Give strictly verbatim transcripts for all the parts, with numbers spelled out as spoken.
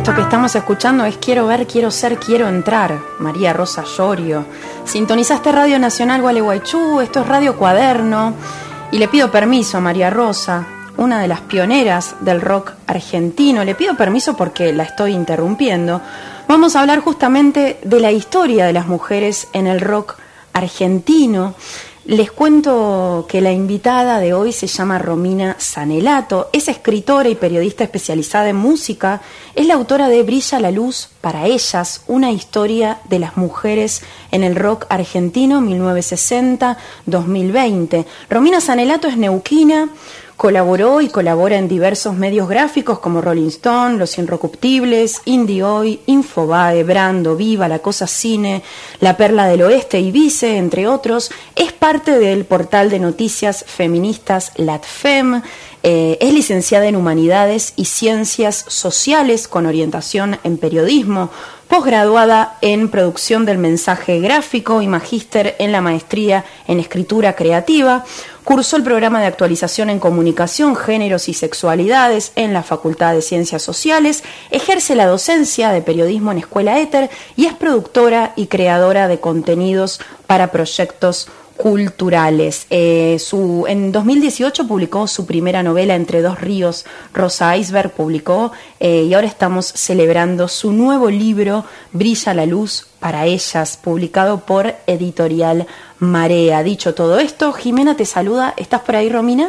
Esto que estamos escuchando es Quiero ver, quiero ser, quiero entrar, María Rosa Llorio. Sintonizaste Radio Nacional Gualeguaychú, esto es Radio Cuaderno, y le pido permiso a María Rosa, una de las pioneras del rock argentino. Le pido permiso porque la estoy interrumpiendo. Vamos a hablar justamente de la historia de las mujeres en el rock argentino. Les cuento que la invitada de hoy se llama Romina Sanelato, es escritora y periodista especializada en música, es la autora de Brilla la luz para ellas, una historia de las mujeres en el rock argentino mil novecientos sesenta a dos mil veinte. Romina Sanelato es neuquina, colaboró y colabora en diversos medios gráficos como Rolling Stone, Los Inrecuptibles, Indie Hoy, Infobae, Brando, Viva, La Cosa Cine, La Perla del Oeste y Vice, entre otros. Es parte del portal de noticias feministas LatFem. Eh, es licenciada en Humanidades y Ciencias Sociales con orientación en periodismo, posgraduada en producción del mensaje gráfico y magíster en la maestría en escritura creativa. Cursó el programa de actualización en comunicación, géneros y sexualidades en la Facultad de Ciencias Sociales, ejerce la docencia de periodismo en Escuela Éter y es productora y creadora de contenidos para proyectos culturales. Eh, su, en dos mil dieciocho publicó su primera novela Entre dos ríos, Rosa Iceberg publicó, eh, y ahora estamos celebrando su nuevo libro Brilla la luz para ellas, publicado por Editorial Marea. Dicho todo esto, Jimena te saluda. ¿Estás por ahí, Romina?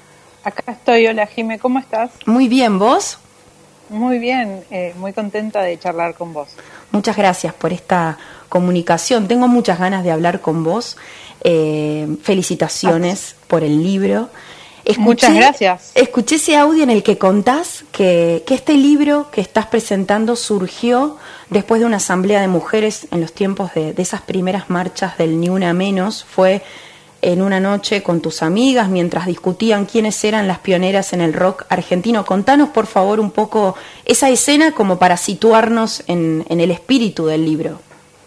Acá estoy. Hola, Jime, ¿cómo estás? Muy bien, ¿vos? Muy bien, eh, muy contenta de charlar con vos. Muchas gracias por esta comunicación. Tengo muchas ganas de hablar con vos. Eh, felicitaciones por el libro. Escuché, Muchas gracias. Escuché ese audio en el que contás que, que este libro que estás presentando surgió después de una asamblea de mujeres en los tiempos de, de esas primeras marchas del Ni Una Menos. Fue en una noche con tus amigas mientras discutían quiénes eran las pioneras en el rock argentino. Contanos, por favor, un poco esa escena como para situarnos en, en el espíritu del libro.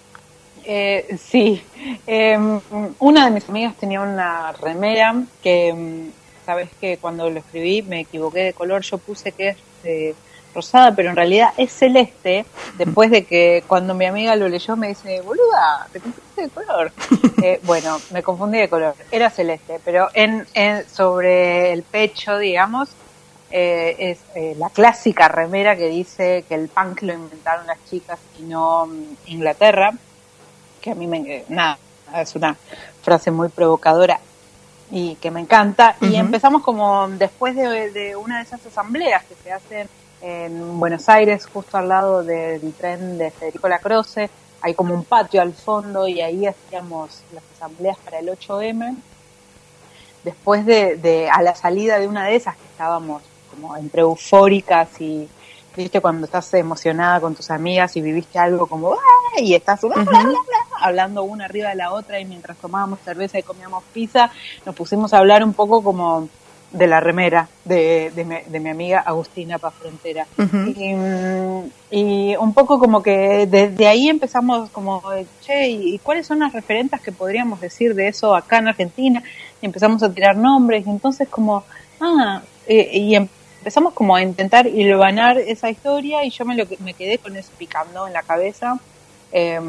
Eh, sí, eh, una de mis amigas tenía una remera que, sabes que cuando lo escribí me equivoqué de color, yo puse que es eh, rosada, pero en realidad es celeste, después de que cuando mi amiga lo leyó me dice, boluda, te confundiste de color. Eh, bueno, me confundí de color, era celeste, pero en, en sobre el pecho, digamos, eh, es eh, la clásica remera que dice que el punk lo inventaron las chicas y no um, Inglaterra, que a mí me, nada, es una frase muy provocadora y que me encanta. Uh-huh. Y empezamos como después de, de una de esas asambleas que se hacen en Buenos Aires, justo al lado del tren de Federico Lacroze, hay como un patio al fondo y ahí hacíamos las asambleas para el ocho eme. Después de, de a la salida de una de esas que estábamos como entre eufóricas y viste cuando estás emocionada con tus amigas y viviste algo como ¡ah! Y estás bla, bla, bla, bla, hablando una arriba de la otra y mientras tomábamos cerveza y comíamos pizza nos pusimos a hablar un poco como de la remera de, de, mi, de mi amiga Agustina Pafrontera. Uh-huh. y, y un poco como que desde ahí empezamos como che, ¿y cuáles son las referentes que podríamos decir de eso acá en Argentina? Y empezamos a tirar nombres y entonces como ah, eh, y em, empezamos como a intentar hilvanar esa historia y yo me, lo, me quedé con eso picando en la cabeza eh,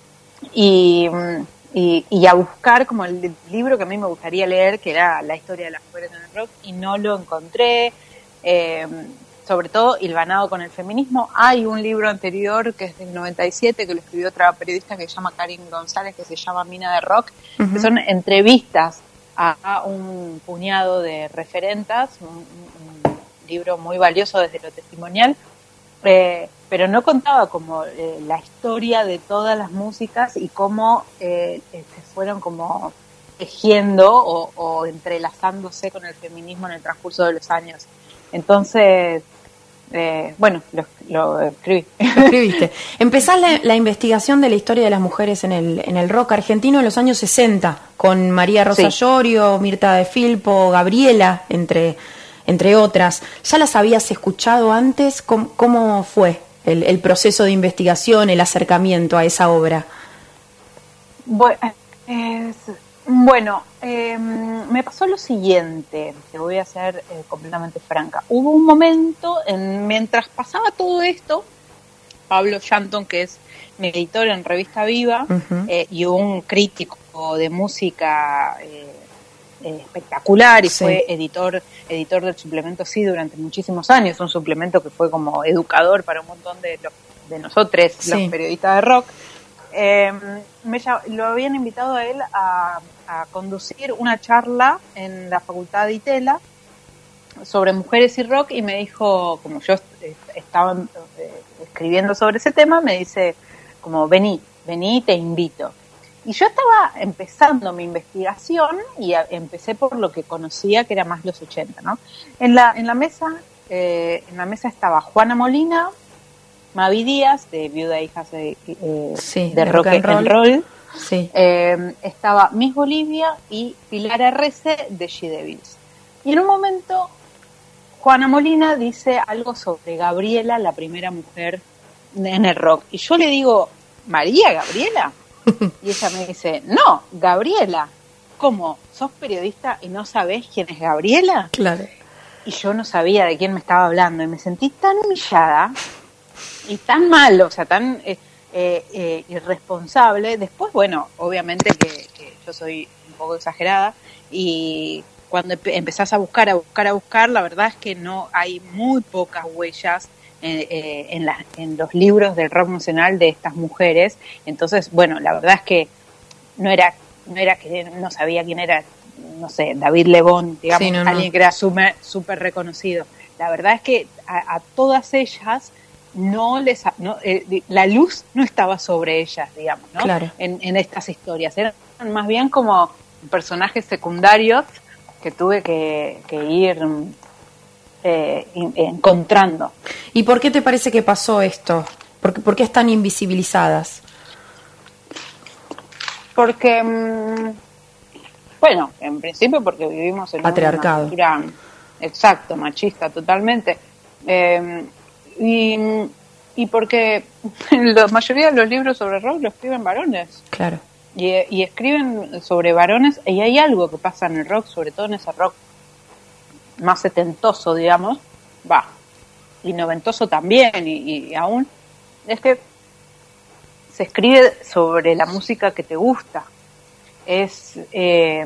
y, y, y a buscar como el libro que a mí me gustaría leer, que era La historia de las mujeres en el rock, y no lo encontré, eh, sobre todo hilvanado con el feminismo. Hay un libro anterior que es del noventa y siete que lo escribió otra periodista que se llama Karin González, que se llama Mina de Rock, uh-huh. que son entrevistas a, a un puñado de referentas, un, un libro muy valioso desde lo testimonial, eh, pero no contaba como eh, la historia de todas las músicas y cómo eh, se fueron como tejiendo o, o entrelazándose con el feminismo en el transcurso de los años. Entonces, eh, bueno, lo, lo escribí. Lo escribiste. Empezás la, la investigación de la historia de las mujeres en el, en el rock argentino en los años sesenta, con María Rosa sí. Llorio, Mirta de Filpo, Gabriela, entre... entre otras. ¿Ya las habías escuchado antes? ¿Cómo, cómo fue el, el proceso de investigación, el acercamiento a esa obra? Bueno, es, bueno eh, me pasó lo siguiente, te voy a ser eh, completamente franca. Hubo un momento, en, mientras pasaba todo esto, Pablo Shanton, que es mi editor en Revista Viva, uh-huh. eh, y un crítico de música eh, eh, espectacular, y sí. fue editor editor del suplemento Sí durante muchísimos años, un suplemento que fue como educador para un montón de, los, de nosotros, sí. los periodistas de rock. Eh, me, lo habían invitado a él a, a conducir una charla en la Facultad de Itela sobre mujeres y rock, y me dijo, como yo estaba eh, escribiendo sobre ese tema, me dice como vení, vení, te invito. Y yo estaba empezando mi investigación y a, empecé por lo que conocía, que era más los ochenta, ¿no? En la en la mesa eh, en la mesa estaba Juana Molina, Mavi Díaz, de Viuda e Hijas de, eh, sí, de, de Rock and Roll, roll. Sí. Eh, estaba Miss Bolivia y Pilar Arrece de She Devils. Y en un momento Juana Molina dice algo sobre Gabriela, la primera mujer en el rock. Y yo le digo, ¿María Gabriela? Y ella me dice, no, Gabriela. ¿Cómo? ¿Sos periodista y no sabés quién es Gabriela? Claro. Y yo no sabía de quién me estaba hablando y me sentí tan humillada y tan mal, o sea, tan eh, eh, eh, irresponsable. Después, bueno, obviamente que, que yo soy un poco exagerada, y cuando empezás a buscar, a buscar, a buscar, la verdad es que no hay muy pocas huellas eh, eh, en, la, en los libros del rock nacional de estas mujeres. Entonces, bueno, la verdad es que no era, no era que no sabía quién era, no sé, David Lebón, digamos, sí, no, alguien no. que era súper super reconocido. La verdad es que a, a todas ellas no les no, eh, la luz no estaba sobre ellas, digamos, ¿no? Claro. En, en estas historias eran más bien como personajes secundarios que tuve que, que ir eh, encontrando. ¿Y por qué te parece que pasó esto? ¿Por qué, por qué están invisibilizadas? Porque, mmm, bueno, en principio porque vivimos en patriarcado. Una cultura, exacto, machista totalmente, eh, y, y porque la mayoría de los libros sobre rock lo escriben varones. Claro. Y, y escriben sobre varones, y hay algo que pasa en el rock, sobre todo en ese rock más setentoso, digamos, va, y noventoso también, y, y aún, es que se escribe sobre la música que te gusta. Es eh,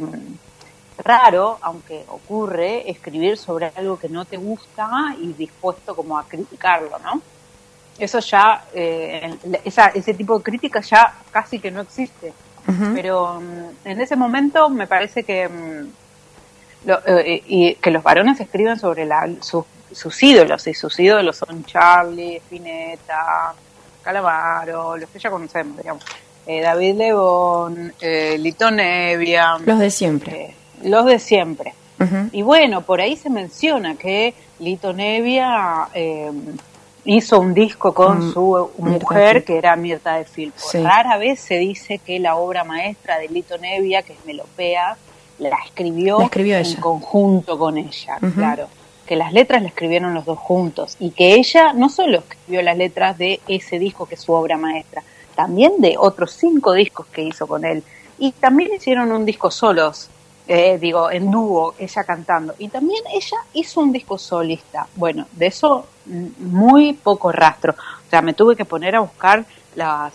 raro, aunque ocurre, escribir sobre algo que no te gusta y dispuesto como a criticarlo, ¿no? Eso ya, eh, esa, ese tipo de crítica ya casi que no existe. Uh-huh. Pero um, en ese momento me parece que um, lo, eh, y que los varones escriben sobre la, sus, sus ídolos, y sus ídolos son Charlie, Spinetta, Calamaro, los que ya conocemos, digamos, eh, David Lebón, eh, Lito Nevia, los de siempre, eh, los de siempre. Uh-huh. Y bueno, por ahí se menciona que Lito Nevia eh, hizo un disco con mm, su mujer, que era Mirta de Filpo. Sí. Rara vez se dice que la obra maestra de Lito Nevia, que es Melopea, la escribió, la escribió en ella. conjunto con ella, Uh-huh. claro. Que las letras las escribieron los dos juntos, y que ella no solo escribió las letras de ese disco que es su obra maestra, también de otros cinco discos que hizo con él, y también hicieron un disco solos, eh, digo, en dúo, ella cantando, y también ella hizo un disco solista. Bueno, de eso muy poco rastro, o sea, me tuve que poner a buscar las,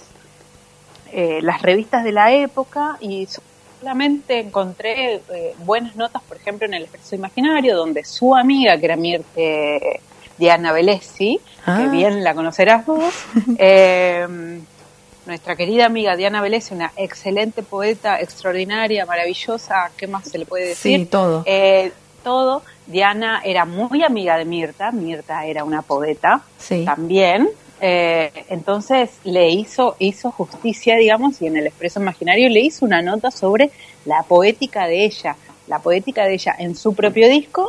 eh, las revistas de la época, y solamente encontré eh, buenas notas, por ejemplo, en el Expreso Imaginario, donde su amiga, que era Mirte, Diana Velesi, ah. que bien la conocerás vos, eh, nuestra querida amiga Diana Velesi, una excelente poeta, extraordinaria, maravillosa, ¿qué más se le puede decir? Sí, todo. Eh, todo. Diana era muy amiga de Mirta, Mirta era una poeta, sí. también. Eh, entonces le hizo hizo justicia, digamos, y en el Expreso Imaginario le hizo una nota sobre la poética de ella, la poética de ella en su propio disco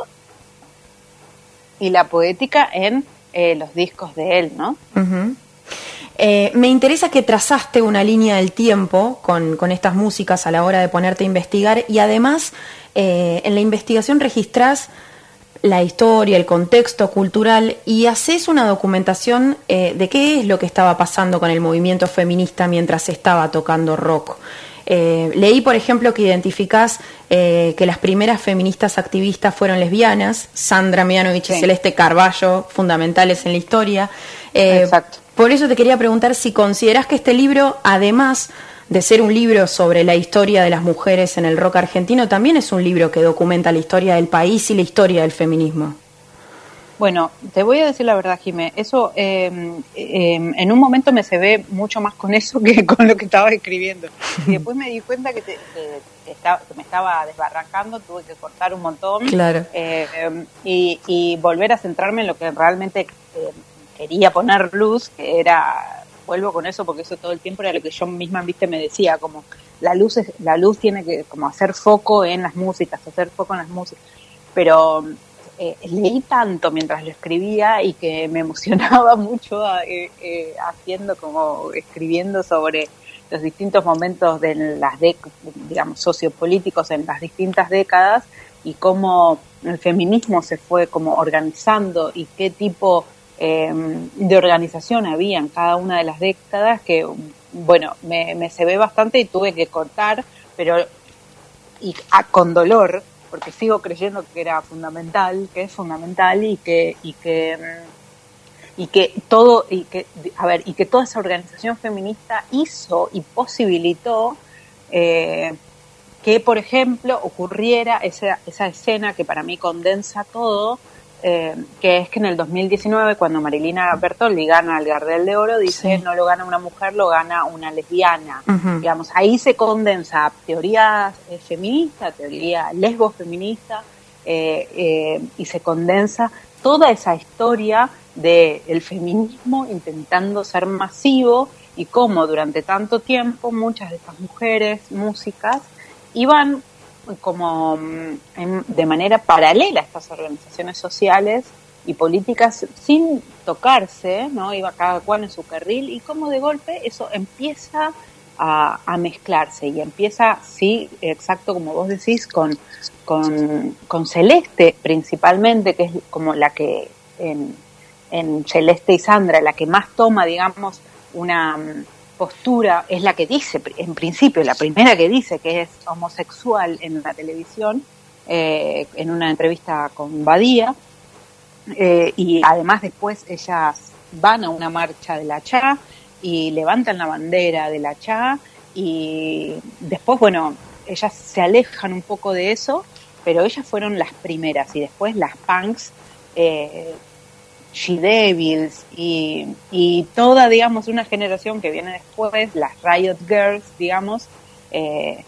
y la poética en eh, los discos de él, ¿no? Uh-huh. Eh, me interesa que trazaste una línea del tiempo con, con estas músicas a la hora de ponerte a investigar, y además eh, en la investigación registrás la historia, el contexto cultural, y haces una documentación eh, de qué es lo que estaba pasando con el movimiento feminista mientras estaba tocando rock. Eh, leí, por ejemplo, que identificás eh, que las primeras feministas activistas fueron lesbianas, Sandra Mianovich sí. y Celeste Carballo, fundamentales en la historia. Eh, Exacto. Por eso te quería preguntar si considerás que este libro, además de ser un libro sobre la historia de las mujeres en el rock argentino, también es un libro que documenta la historia del país y la historia del feminismo. Bueno, te voy a decir la verdad, Jimé, eso eh, eh, en un momento me se ve mucho más con eso que con lo que estaba escribiendo. Y después me di cuenta que, te, que, que, estaba, que me estaba desbarrancando, tuve que cortar un montón. Claro. Eh, eh, y, y volver a centrarme en lo que realmente eh, quería poner luz, que era, vuelvo con eso porque eso todo el tiempo era lo que yo misma, viste, me decía, como la luz, es, la luz tiene que como hacer foco en las músicas, hacer foco en las músicas. Pero... Eh, leí tanto mientras lo escribía y que me emocionaba mucho eh, eh, haciendo como escribiendo sobre los distintos momentos de las décadas, digamos, sociopolíticos en las distintas décadas y cómo el feminismo se fue como organizando y qué tipo eh, de organización había en cada una de las décadas, que bueno, me, me se ve bastante y tuve que cortar, pero y a, con dolor, porque sigo creyendo que era fundamental, que es fundamental y que y que y que todo y que a ver y que toda esa organización feminista hizo y posibilitó eh, que, por ejemplo, ocurriera esa esa escena que para mí condensa todo, eh, que es que en el dos mil diecinueve, cuando Marilina Bertoldi gana el Gardel de Oro, dice, sí, no lo gana una mujer, lo gana una lesbiana. Uh-huh. Digamos, ahí se condensa teoría eh, feminista, teoría lesbo-feminista, eh, eh, y se condensa toda esa historia del feminismo intentando ser masivo y cómo durante tanto tiempo muchas de estas mujeres músicas iban como en, de manera paralela a estas organizaciones sociales y políticas sin tocarse, ¿no? Iba cada cual en su carril y como de golpe eso empieza a, a mezclarse y empieza, sí, exacto como vos decís, con, con, con Celeste principalmente, que es como la que en, en Celeste y Sandra, la que más toma, digamos, una postura, es la que dice, en principio, la primera que dice que es homosexual en la televisión, eh, en una entrevista con Badía, eh, y además después ellas van a una marcha de la C H A y levantan la bandera de la C H A y después, bueno, ellas se alejan un poco de eso, pero ellas fueron las primeras y después las punks, eh, She Devils y, y toda, digamos, una generación que viene después, las Riot Girls, digamos, eh,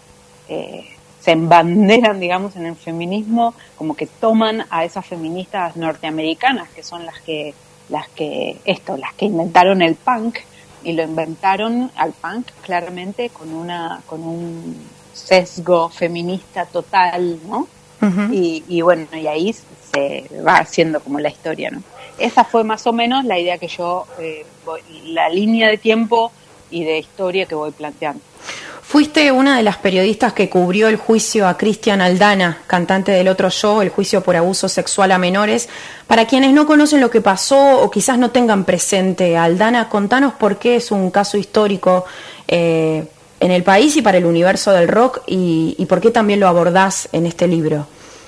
eh, se embanderan, digamos, en el feminismo, como que toman a esas feministas norteamericanas, que son las que, las que, esto, las que inventaron el punk, y lo inventaron al punk claramente con una, con un sesgo feminista total, ¿no? Uh-huh. Y, y bueno, y ahí se va haciendo como la historia, ¿no? Esa fue más o menos la idea que yo, eh, voy, la línea de tiempo y de historia que voy planteando. Fuiste una de las periodistas que cubrió el juicio a Cristian Aldana, cantante del Otro Yo, el juicio por abuso sexual a menores. Para quienes no conocen lo que pasó o quizás no tengan presente a Aldana, contanos por qué es un caso histórico eh, en el país y para el universo del rock y, y por qué también lo abordás en este libro.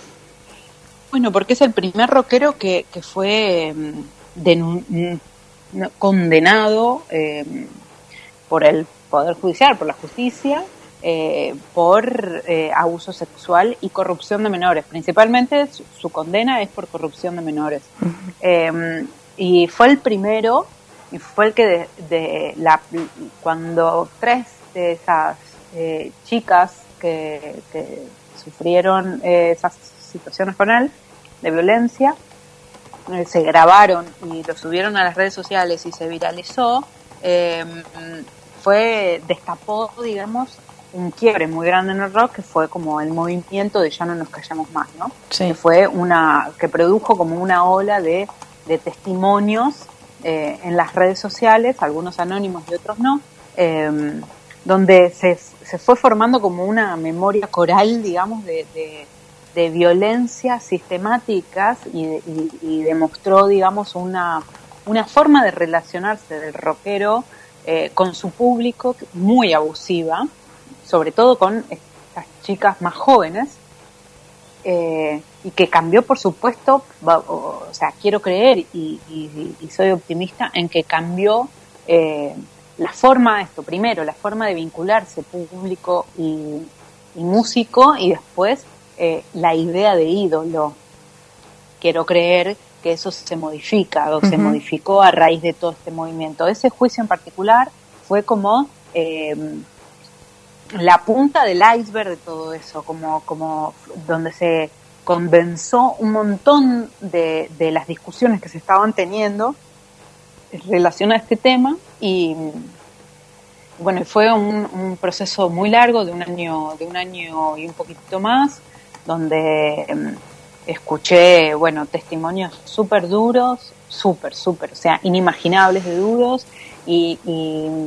Bueno, porque es el primer rockero que, que fue denun- condenado eh, por el Poder Judicial, por la justicia, eh, por eh, abuso sexual y corrupción de menores. Principalmente su, su condena es por corrupción de menores. Uh-huh. Eh, y fue el primero, y fue el que de, de la, cuando tres de esas eh, chicas que, que sufrieron eh, esas situaciones con él de violencia, eh, se grabaron y lo subieron a las redes sociales y se viralizó, eh, fue, destapó, digamos, un quiebre muy grande en el rock, que fue como el movimiento de Ya no nos callamos más, ¿no? Sí. Que fue una, que produjo como una ola de, de testimonios eh, en las redes sociales, algunos anónimos y otros no, eh, donde se, se fue formando como una memoria coral, digamos, de, de de violencias sistemáticas y, y, y demostró, digamos, una, una forma de relacionarse del rockero eh, con su público muy abusiva, sobre todo con estas chicas más jóvenes, eh, y que cambió, por supuesto, o, o sea, quiero creer y, y, y soy optimista en que cambió eh, la forma, esto primero, la forma de vincularse público y, y músico, y después eh, la idea de ídolo. Quiero creer que eso se modifica o uh-huh. se modificó a raíz de todo este movimiento. Ese juicio en particular fue como eh, la punta del iceberg de todo eso, como, como donde se condensó un montón de, de las discusiones que se estaban teniendo en relación a este tema. Y bueno, fue un, un proceso muy largo, de un año, de un año y un poquito más, donde eh, escuché, bueno, testimonios súper duros, súper, súper, o sea, inimaginables de duros, y, y,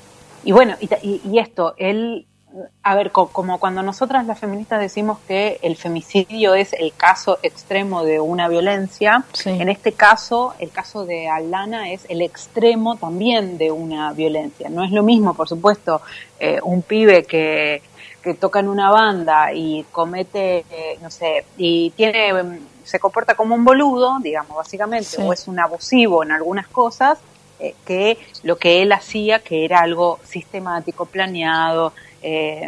y bueno, y, y esto, él, a ver, co- como cuando nosotras las feministas decimos que el femicidio es el caso extremo de una violencia, sí. En este caso, el caso de Aldana es el extremo también de una violencia. No es lo mismo, por supuesto, eh, un pibe que que toca en una banda y comete, eh, no sé, y tiene, se comporta como un boludo, digamos, básicamente, sí. O es un abusivo en algunas cosas, eh, que lo que él hacía, que era algo sistemático, planeado, eh,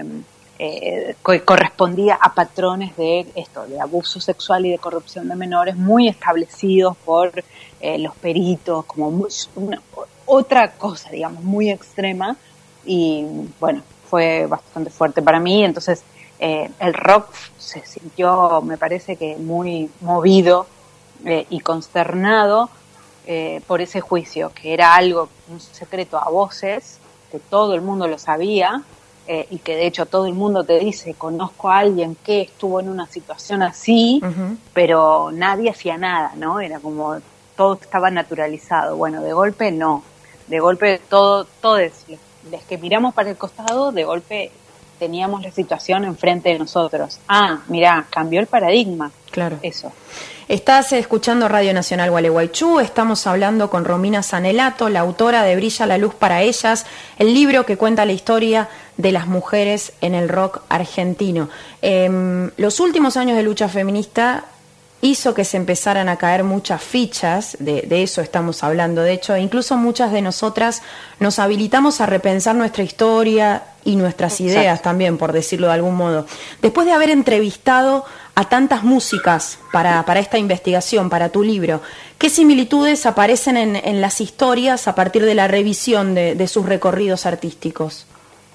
eh, que correspondía a patrones de esto, de abuso sexual y de corrupción de menores muy establecidos por eh, los peritos, como muy, una, otra cosa, digamos, muy extrema, y bueno, fue bastante fuerte para mí. Entonces eh, el rock se sintió, me parece que muy movido eh, y consternado eh, por ese juicio, que era algo, un secreto a voces, que todo el mundo lo sabía, eh, y que de hecho todo el mundo te dice, conozco a alguien que estuvo en una situación así, uh-huh. Pero nadie hacía nada, ¿no? Era como todo estaba naturalizado. Bueno, de golpe no, de golpe todo, todos los los que miramos para el costado, de golpe teníamos la situación enfrente de nosotros. Ah, mirá, cambió el paradigma. Claro. Eso. Estás escuchando Radio Nacional Gualeguaychú, estamos hablando con Romina Sanelato, la autora de Brilla la luz para ellas, el libro que cuenta la historia de las mujeres en el rock argentino. Eh, los últimos años de lucha feminista hizo que se empezaran a caer muchas fichas, de, de eso estamos hablando. De hecho, incluso muchas de nosotras nos habilitamos a repensar nuestra historia y nuestras Exacto. Ideas también, por decirlo de algún modo. Después de haber entrevistado a tantas músicas para, para esta investigación, para tu libro, ¿qué similitudes aparecen en, en las historias a partir de la revisión de, de sus recorridos artísticos?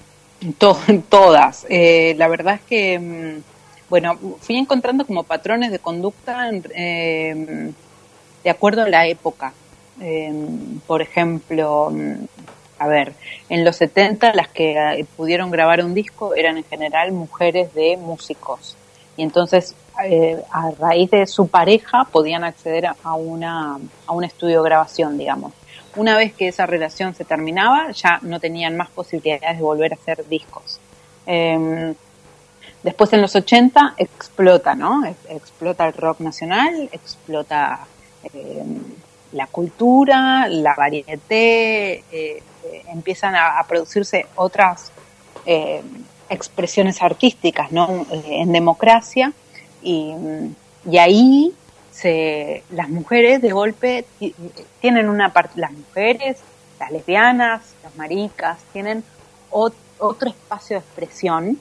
To- todas. Eh, la verdad es que... Bueno, fui encontrando como patrones de conducta eh, de acuerdo a la época. Eh, por ejemplo, a ver, en los setenta las que pudieron grabar un disco eran en general mujeres de músicos. Y entonces, eh, a raíz de su pareja, podían acceder a, una, a un estudio de grabación, digamos. Una vez que esa relación se terminaba, ya no tenían más posibilidades de volver a hacer discos. Eh, Después en los ochenta explota, ¿no? Explota el rock nacional, explota eh, la cultura, la varieté, eh, eh, empiezan a, a producirse otras eh, expresiones artísticas, ¿no? En democracia, y, y ahí se, las mujeres de golpe t- tienen una parte, las mujeres, las lesbianas, las maricas, tienen ot- otro espacio de expresión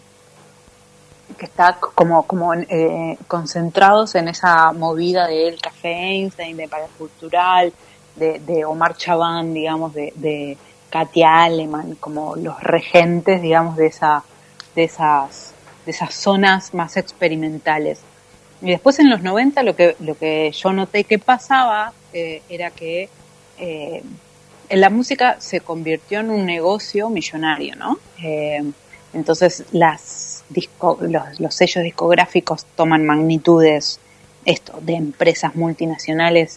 que está como como eh, concentrados en esa movida del Café Einstein, de Paracultural, de, de Omar Chabán, digamos, de, de Katia Aleman, como los regentes, digamos, de esa de esas de esas zonas más experimentales. Y después en los noventa lo que lo que yo noté que pasaba eh, era que eh, la música se convirtió en un negocio millonario, ¿no? Eh, entonces las Disco, los, los sellos discográficos toman magnitudes esto de empresas multinacionales,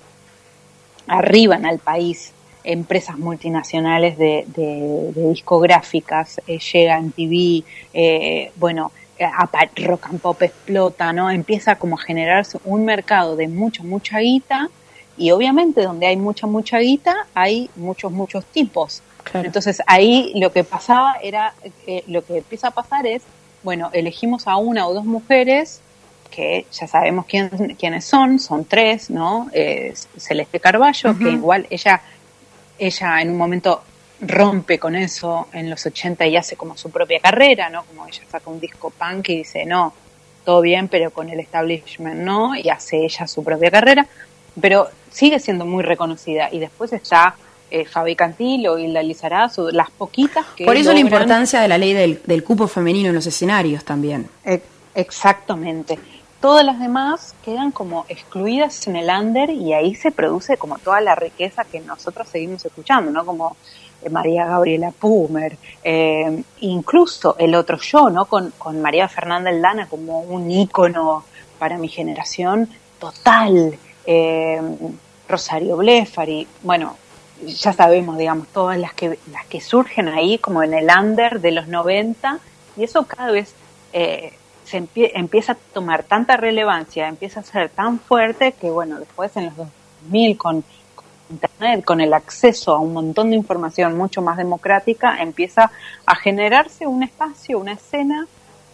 arriban al país empresas multinacionales de, de, de discográficas, eh, llega en T V, eh, bueno, a, rock and pop explota, ¿no? Empieza como a generarse un mercado de mucha, mucha guita, y obviamente donde hay mucha, mucha guita hay muchos, muchos tipos. Claro. Entonces ahí lo que pasaba era, eh, lo que empieza a pasar es, bueno, elegimos a una o dos mujeres que ya sabemos quién, quiénes son, son tres, ¿no? Eh, Celeste Carballo, uh-huh. que igual ella, ella en un momento rompe con eso en los ochenta y hace como su propia carrera, ¿no? Como ella saca un disco punk y dice, no, todo bien, pero con el establishment no, y hace ella su propia carrera, pero sigue siendo muy reconocida. Y después está eh, Fabi Cantilo, Hilda Lizarazu, las poquitas que Por eso logran... la importancia de la ley del, del cupo femenino en los escenarios también. Eh, exactamente. Todas las demás quedan como excluidas en el under y ahí se produce como toda la riqueza que nosotros seguimos escuchando, ¿no? Como María Gabriela Pumer, eh, incluso El Otro Yo, ¿no? Con, con María Fernanda Aldana como un ícono para mi generación total, eh, Rosario Blefari, bueno, ya sabemos, digamos, todas las que las que surgen ahí como en el under de los noventa, y eso cada vez eh, se empie- empieza a tomar tanta relevancia, empieza a ser tan fuerte que, bueno, después en los dos mil con Internet, con el acceso a un montón de información mucho más democrática, empieza a generarse un espacio, una escena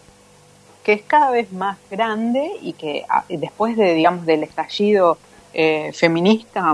que es cada vez más grande y que después de, digamos, del estallido eh, feminista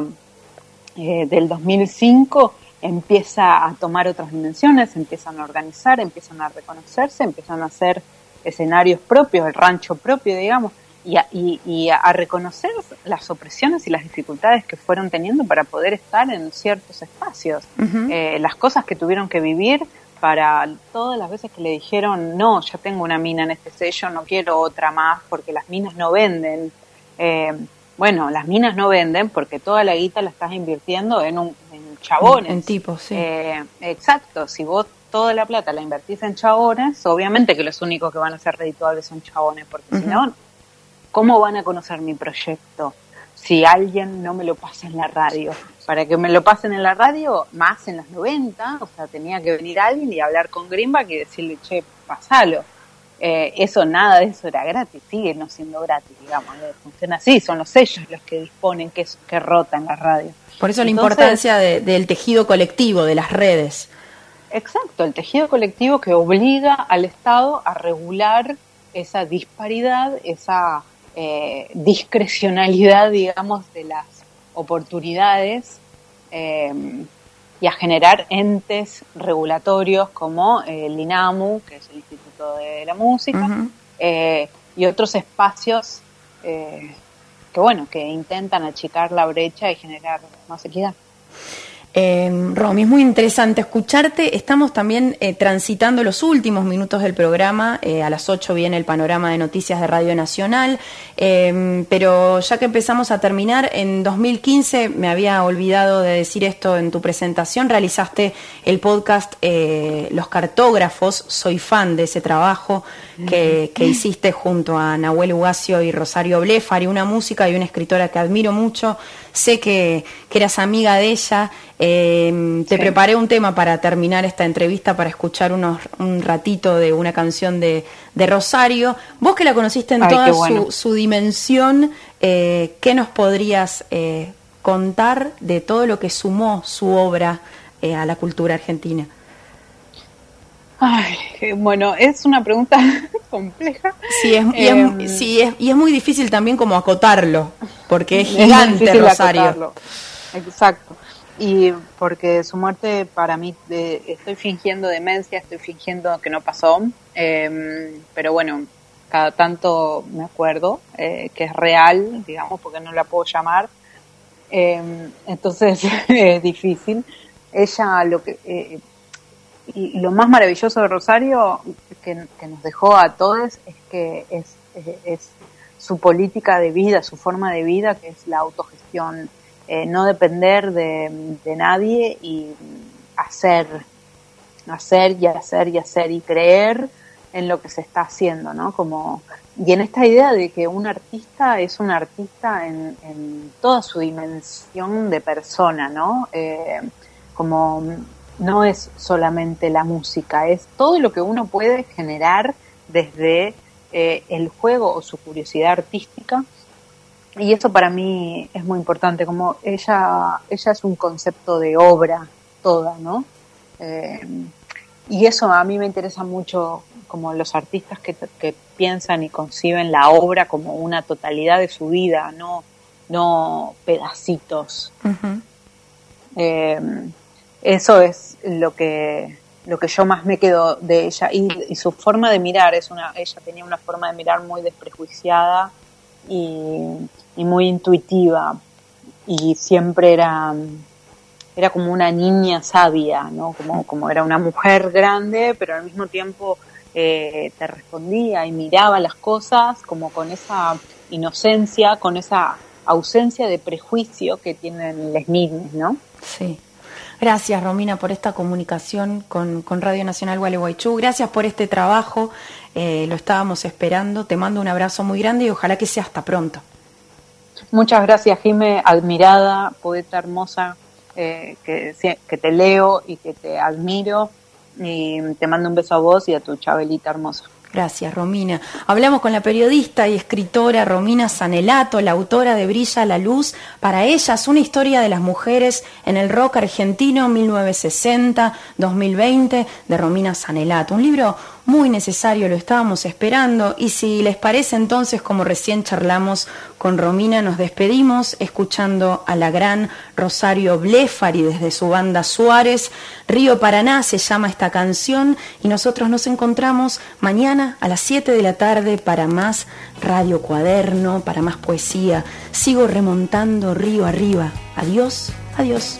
eh, del dos mil cinco empieza a tomar otras dimensiones, empiezan a organizar, empiezan a reconocerse, empiezan a hacer escenarios propios, el rancho propio, digamos, y a, y, y a reconocer las opresiones y las dificultades que fueron teniendo para poder estar en ciertos espacios. Uh-huh. Eh, las cosas que tuvieron que vivir para todas las veces que le dijeron, no, ya tengo una mina en este sello, no quiero otra más porque las minas no venden. Eh, bueno, las minas no venden porque toda la guita la estás invirtiendo en, un, en chabones. En tipos, sí. Eh, exacto, si vos toda la plata la invertís en chabones, obviamente que los únicos que van a ser redituables son chabones, porque uh-huh. si no, ¿cómo van a conocer mi proyecto si alguien no me lo pasa en la radio? Para que me lo pasen en la radio, más en los noventa, o sea, tenía que venir alguien y hablar con Greenback y decirle, che, pasalo. Eh, eso, nada de eso era gratis, sigue no siendo gratis, digamos, funciona así, son los sellos los que disponen que, que rota en la radio. Por eso Entonces, la importancia de, del tejido colectivo, de las redes. Exacto, el tejido colectivo que obliga al Estado a regular esa disparidad, esa eh, discrecionalidad, digamos, de las oportunidades eh, y a generar entes regulatorios como el INAMU, que es el Instituto de la Música, uh-huh. eh, y otros espacios eh, que, bueno, que intentan achicar la brecha y generar más equidad. Eh, Romy, es muy interesante escucharte. Estamos también eh, transitando los últimos minutos del programa. Eh, a las ocho viene el panorama de noticias de Radio Nacional. Eh, pero ya que empezamos a terminar, en dos mil quince, me había olvidado de decir esto en tu presentación, realizaste el podcast eh, Los Cartógrafos. Soy fan de ese trabajo que, que hiciste junto a Nahuel Ugacio y Rosario Blefari, una música y una escritora que admiro mucho. Sé que, que eras amiga de ella. Eh, te sí. preparé un tema para terminar esta entrevista, para escuchar unos, un ratito de una canción de, de Rosario. Vos que la conociste en Ay, toda bueno. su, su dimensión, eh, ¿qué nos podrías eh, contar de todo lo que sumó su obra eh, a la cultura argentina? Ay, bueno, es una pregunta compleja. Sí, es, y, eh, es, sí es, y es muy difícil también como acotarlo, porque es gigante es Rosario. Acotarlo. Exacto. Y porque su muerte para mí, eh, estoy fingiendo demencia, estoy fingiendo que no pasó, eh, pero bueno, cada tanto me acuerdo eh, que es real, digamos, porque no la puedo llamar, eh, entonces es difícil. Ella, lo que eh, y lo más maravilloso de Rosario que, que nos dejó a todos es que es, es, es su política de vida, su forma de vida, que es la autogestión. Eh, no depender de, de nadie y hacer, hacer y hacer y hacer y creer en lo que se está haciendo, ¿no? Como, y en esta idea de que un artista es un artista en, en toda su dimensión de persona, ¿no? Eh, como no es solamente la música, es todo lo que uno puede generar desde eh, el juego o su curiosidad artística. Y eso para mí es muy importante, como ella ella es un concepto de obra toda, ¿no? Eh, y eso a mí me interesa mucho como los artistas que, que piensan y conciben la obra como una totalidad de su vida, no, no pedacitos. Uh-huh. Eh, eso es lo que, lo que yo más me quedo de ella. Y, y su forma de mirar, es una, ella tenía una forma de mirar muy desprejuiciada y, y muy intuitiva. Y siempre era, era como una niña sabia, ¿no? Como, como era una mujer grande, pero al mismo tiempo eh, te respondía y miraba las cosas como con esa inocencia, con esa ausencia de prejuicio que tienen las niñas, ¿no? Sí. Gracias, Romina, por esta comunicación con, con Radio Nacional Gualeguaychú. Gracias por este trabajo, eh, lo estábamos esperando. Te mando un abrazo muy grande y ojalá que sea hasta pronto. Muchas gracias, Jime, admirada, poeta hermosa, eh, que, que te leo y que te admiro. Y te mando un beso a vos y a tu Chabelita hermosa. Gracias, Romina. Hablamos con la periodista y escritora Romina Sanelato, la autora de Brilla la Luz. Para ellas, una historia de las mujeres en el rock argentino mil novecientos sesenta a dos mil veinte de Romina Sanelato. Un libro muy necesario, lo estábamos esperando. Y si les parece, entonces, como recién charlamos con Romina, nos despedimos escuchando a la gran Rosario Blefari desde su banda Suárez. Río Paraná se llama esta canción y nosotros nos encontramos mañana a las siete de la tarde para más Radio Cuaderno, para más poesía. Sigo remontando río arriba. Adiós, adiós.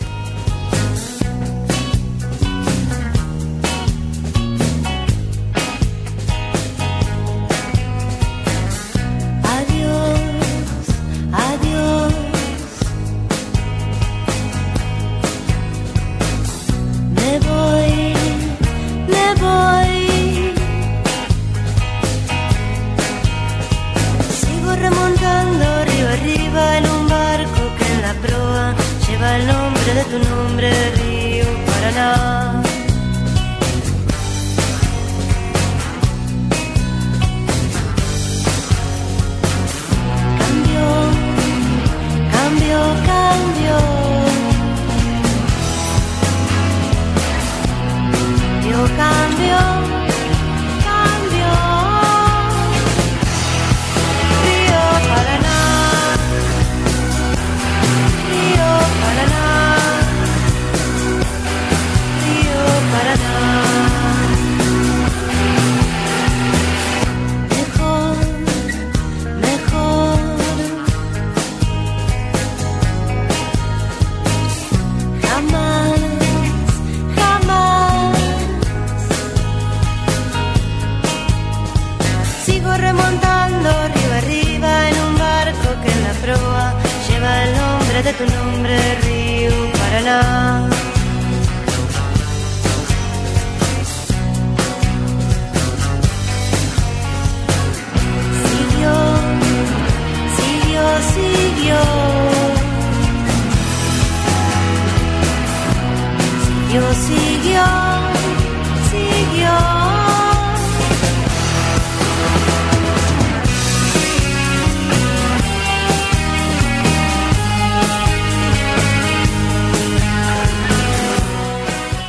De tu nombre, Río Paraná. Cambio, cambio, cambio. Yo cambio, cambio. Río Paraná, Río Paraná. Mejor, mejor. Jamás, jamás. Sigo remontando arriba, arriba en un barco que en la proa lleva el nombre de tu nombre, Río Paraná.